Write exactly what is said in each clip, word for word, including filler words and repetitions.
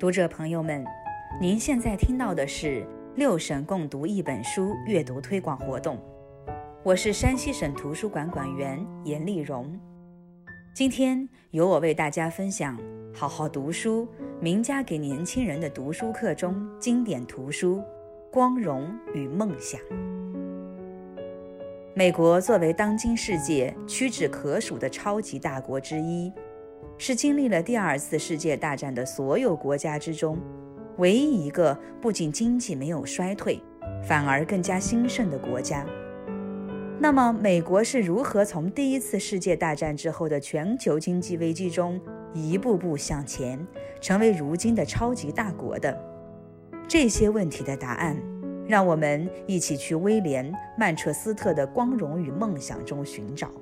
读者朋友们，您现在听到的是六省共读一本书阅读推广活动，我是山西省图书馆馆员严丽蓉。今天由我为大家分享好好读书名家给年轻人的读书课中经典图书《光荣与梦想》。美国作为当今世界屈指可数的超级大国之一，是经历了第二次世界大战的所有国家之中唯一一个不仅经济没有衰退，反而更加兴盛的国家。那么美国是如何从第一次世界大战之后的全球经济危机中一步步向前，成为如今的超级大国的？这些问题的答案，让我们一起去威廉·曼彻斯特的《光荣与梦想》中寻找。《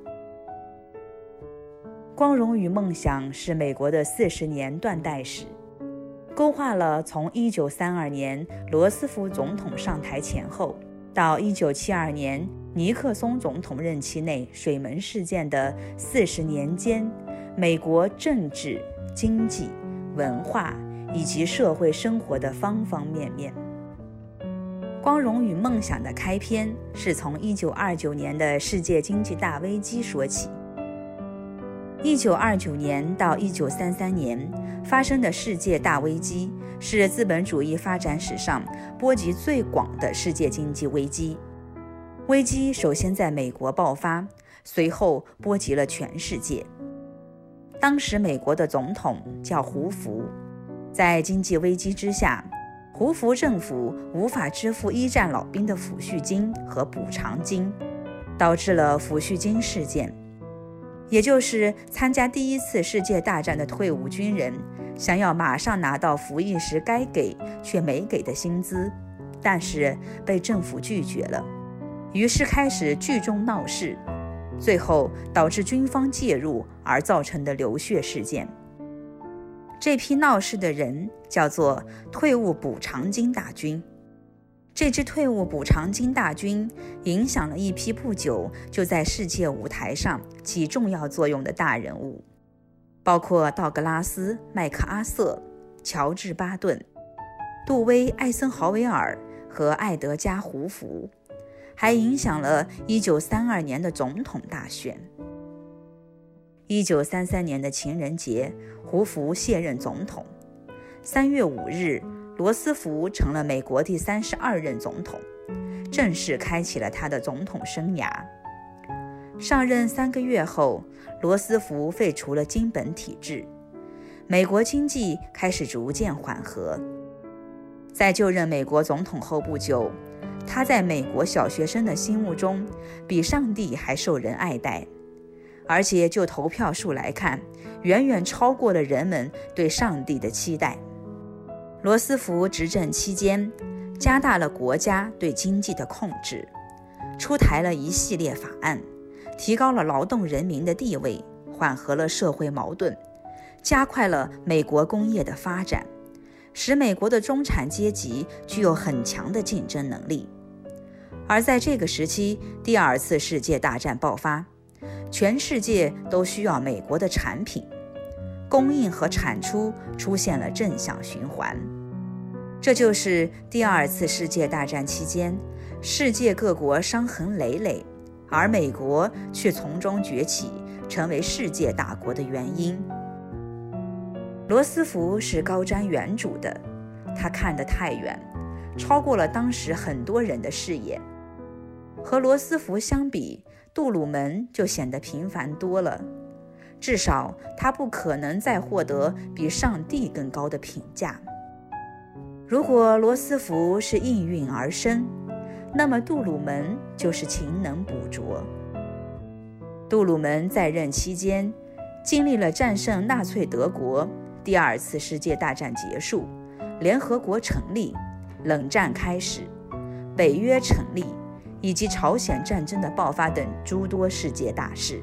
光荣与梦想》是美国的四十年断代史，勾画了从一九三二年罗斯福总统上台前后到一九七二年尼克松总统任期内水门事件的四十年间，美国政治、经济、文化以及社会生活的方方面面。《光荣与梦想》的开篇是从一九二九年的世界经济大危机说起。一九二九年到一九三三年发生的世界大危机是资本主义发展史上波及最广的世界经济危机。危机首先在美国爆发，随后波及了全世界。当时美国的总统叫胡佛，在经济危机之下，胡佛政府无法支付一战老兵的抚恤金和补偿金，导致了抚恤金事件，也就是参加第一次世界大战的退伍军人想要马上拿到服役时该给却没给的薪资，但是被政府拒绝了，于是开始聚众闹事，最后导致军方介入而造成的流血事件。这批闹事的人叫做退伍补偿金大军。这支退伍补偿金大军影响了一批不久就在世界舞台上起重要作用的大人物，包括道格拉斯·麦克阿瑟、乔治·巴顿、杜威·艾森豪威尔和艾德加·胡佛，还影响了一九三二年的总统大选。一九三三年的情人节，胡佛卸任总统。三月五日，罗斯福成了美国第三十二任总统，正式开启了他的总统生涯。上任三个月后，罗斯福废除了金本体制，美国经济开始逐渐缓和。在就任美国总统后不久，他在美国小学生的心目中比上帝还受人爱戴，而且就投票数来看，远远超过了人们对上帝的期待。罗斯福执政期间，加大了国家对经济的控制，出台了一系列法案，提高了劳动人民的地位，缓和了社会矛盾，加快了美国工业的发展，使美国的中产阶级具有很强的竞争能力。而在这个时期，第二次世界大战爆发，全世界都需要美国的产品，供应和产出出现了正向循环。这就是第二次世界大战期间，世界各国伤痕累累，而美国却从中崛起，成为世界大国的原因。罗斯福是高瞻远瞩的，他看得太远，超过了当时很多人的视野。和罗斯福相比，杜鲁门就显得平凡多了，至少他不可能再获得比上帝更高的评价。如果罗斯福是应运而生，那么杜鲁门就是勤能补拙。杜鲁门在任期间，经历了战胜纳粹德国、第二次世界大战结束、联合国成立、冷战开始、北约成立以及朝鲜战争的爆发等诸多世界大事。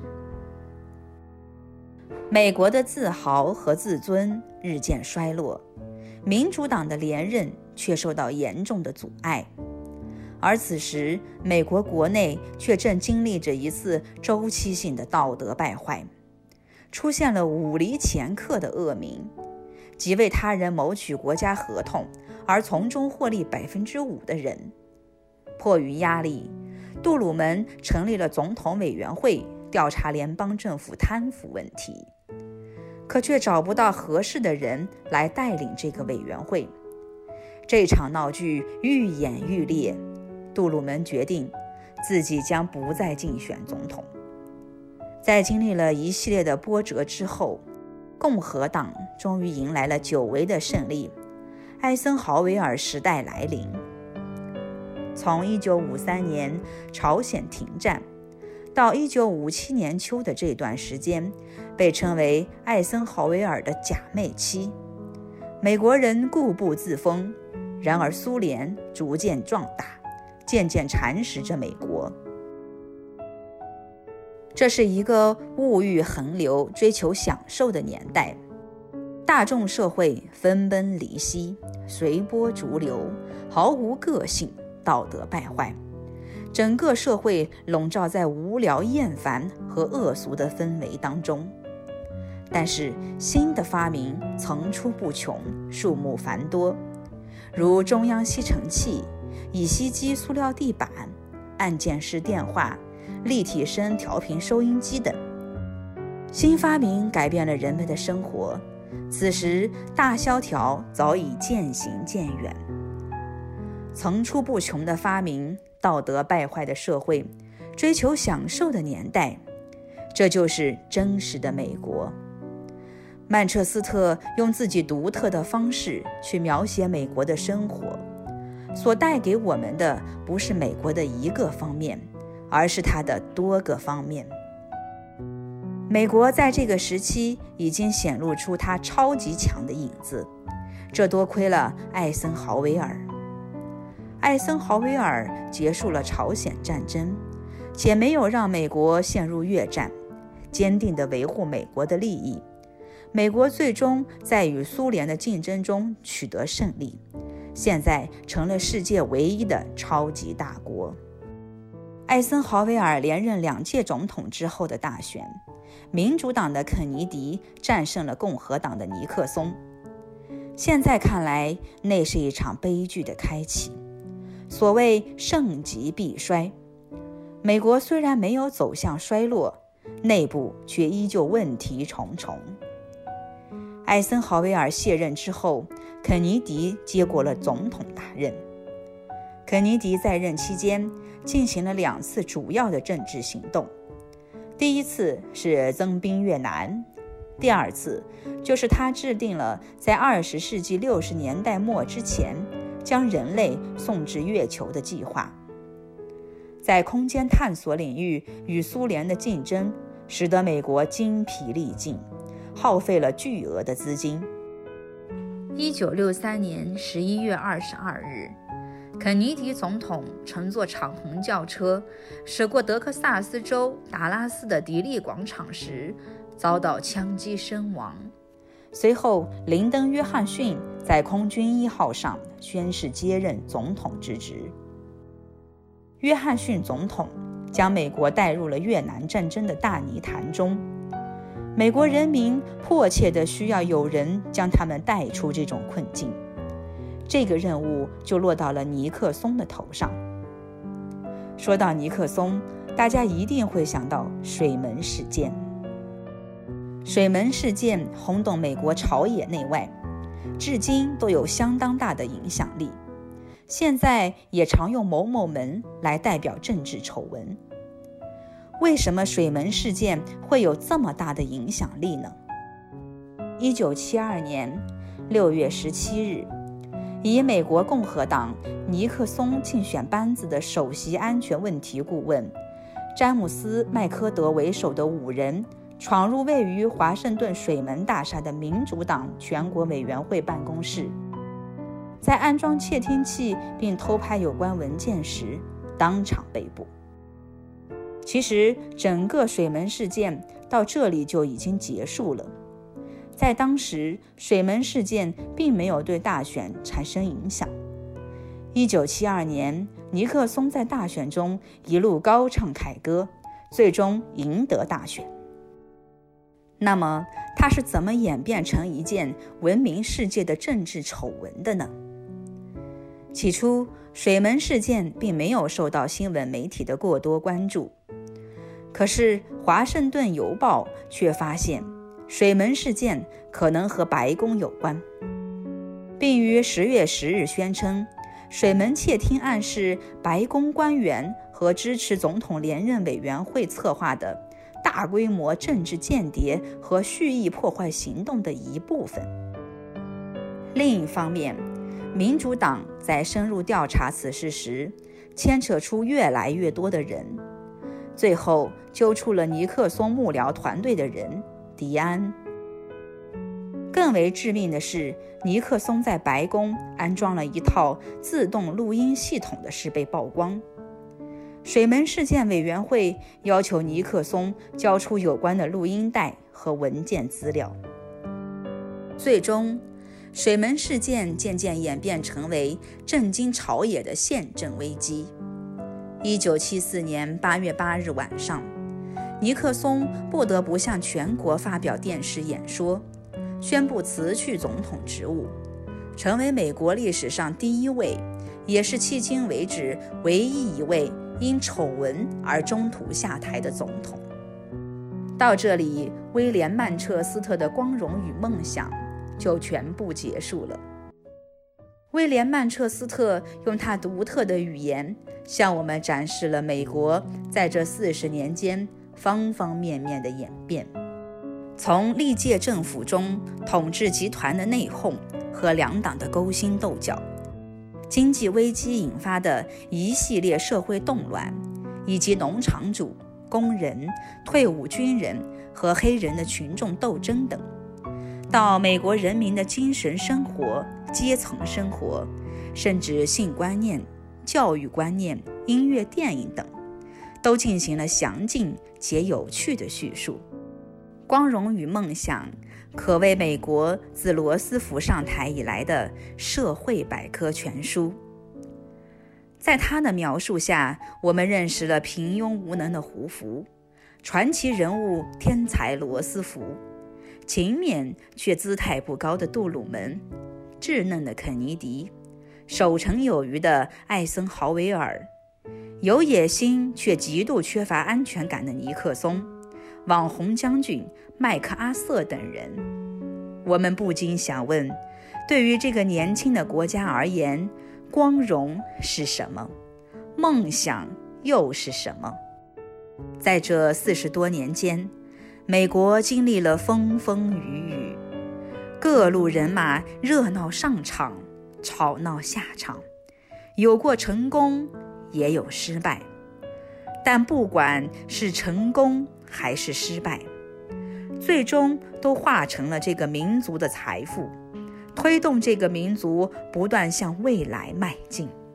美国的自豪和自尊日渐衰落，民主党的连任却受到严重的阻碍。而此时，美国国内却正经历着一次周期性的道德败坏，出现了武力掮客的恶名， 即为他人谋取国家合同而从中获利百分之五的人。迫于压力，杜鲁门成立了总统委员会，调查联邦政府贪腐问题，可却找不到合适的人来带领这个委员会。这场闹剧愈演愈烈，杜鲁门决定自己将不再竞选总统。在经历了一系列的波折之后，共和党终于迎来了久违的胜利，艾森豪威尔时代来临。从一九五三年朝鲜停战到一九五七年秋的这段时间，被称为艾森豪威尔的假寐期。美国人固步自封，然而苏联逐渐壮大，渐渐蚕食着美国。这是一个物欲横流、追求享受的年代，大众社会分崩离析，随波逐流，毫无个性，道德败坏，整个社会笼罩在无聊、厌烦和恶俗的氛围当中。但是新的发明层出不穷，数目繁多，如中央吸尘器、乙烯基塑料地板、按键式电话、立体声调频收音机等。新发明改变了人们的生活，此时大萧条早已渐行渐远。层出不穷的发明，道德败坏的社会，追求享受的年代，这就是真实的美国。曼彻斯特用自己独特的方式去描写美国的生活，所带给我们的不是美国的一个方面，而是它的多个方面。美国在这个时期已经显露出它超级强的影子，这多亏了艾森豪威尔。艾森豪威尔结束了朝鲜战争，且没有让美国陷入越战，坚定地维护美国的利益。美国最终在与苏联的竞争中取得胜利，现在成了世界唯一的超级大国。艾森豪威尔连任两届总统之后的大选，民主党的肯尼迪战胜了共和党的尼克松。现在看来，那是一场悲剧的开启。所谓盛极必衰，美国虽然没有走向衰落，内部却依旧问题重重。艾森豪威尔卸任之后，肯尼迪接过了总统大任。肯尼迪在任期间进行了两次主要的政治行动，第一次是增兵越南，第二次就是他制定了在二十世纪六十年代末之前将人类送至月球的计划。在空间探索领域与苏联的竞争，使得美国精疲力尽，耗费了巨额的资金。一九六三年十一月二十二日，肯尼迪总统乘坐敞篷轿车驶过德克萨斯州达拉斯的迪利广场时，遭到枪击身亡。随后，林登·约翰逊在空军一号上宣誓接任总统之职。约翰逊总统将美国带入了越南战争的大泥潭中，美国人民迫切地需要有人将他们带出这种困境。这个任务就落到了尼克松的头上。说到尼克松，大家一定会想到水门事件。水门事件轰动美国朝野内外，至今都有相当大的影响力。现在也常用某某门来代表政治丑闻。为什么水门事件会有这么大的影响力呢？一九七二年六月十七日，以美国共和党尼克松竞选班子的首席安全问题顾问詹姆斯·麦科德为首的五人闯入位于华盛顿水门大厦的民主党全国委员会办公室，在安装窃听器并偷拍有关文件时当场被捕。其实整个水门事件到这里就已经结束了。在当时，水门事件并没有对大选产生影响。一九七二年，尼克松在大选中一路高唱凯歌，最终赢得大选。那么， 它是怎么演变成一件闻名世界的政治丑闻的呢？起初，水门事件并没有受到新闻媒体的过多关注，可是《华盛顿邮报》却发现水门事件可能和白宫有关，并于十月十日宣称，水门窃听案是白宫官员和支持总统连任委员会策划的大规模政治间谍和蓄意破坏行动的一部分。另一方面，民主党在深入调查此事时，牵扯出越来越多的人，最后揪出了尼克松幕僚团队的人迪安。更为致命的是，尼克松在白宫安装了一套自动录音系统的事被曝光。水门事件委员会要求尼克松交出有关的录音带和文件资料。最终，水门事件渐渐演变成为震惊朝野的宪政危机。一九七四年八月八日晚上，尼克松不得不向全国发表电视演说，宣布辞去总统职务，成为美国历史上第一位，也是迄今为止唯一一位因丑闻而中途下台的总统。到这里，威廉·曼彻斯特的光荣与梦想就全部结束了。威廉·曼彻斯特用他独特的语言向我们展示了美国在这四十年间方方面面的演变，从历届政府中统治集团的内讧和两党的勾心斗角，经济危机引发的一系列社会动乱，以及农场主、工人、退伍军人和黑人的群众斗争等，到美国人民的精神生活、阶层生活，甚至性观念、教育观念、音乐、电影等，都进行了详尽且有趣的叙述。光荣与梦想可谓美国自罗斯福上台以来的社会百科全书。在他的描述下，我们认识了平庸无能的胡佛，传奇人物天才罗斯福，勤勉却姿态不高的杜鲁门，稚嫩的肯尼迪，守成有余的艾森豪威尔，有野心却极度缺乏安全感的尼克松，网红将军麦克阿瑟等人。我们不禁想问，对于这个年轻的国家而言，光荣是什么？梦想又是什么？在这四十多年间，美国经历了风风雨雨，各路人马热闹上场，吵闹下场，有过成功，也有失败。但不管是成功还是失败，最终都化成了这个民族的财富，推动这个民族不断向未来迈进。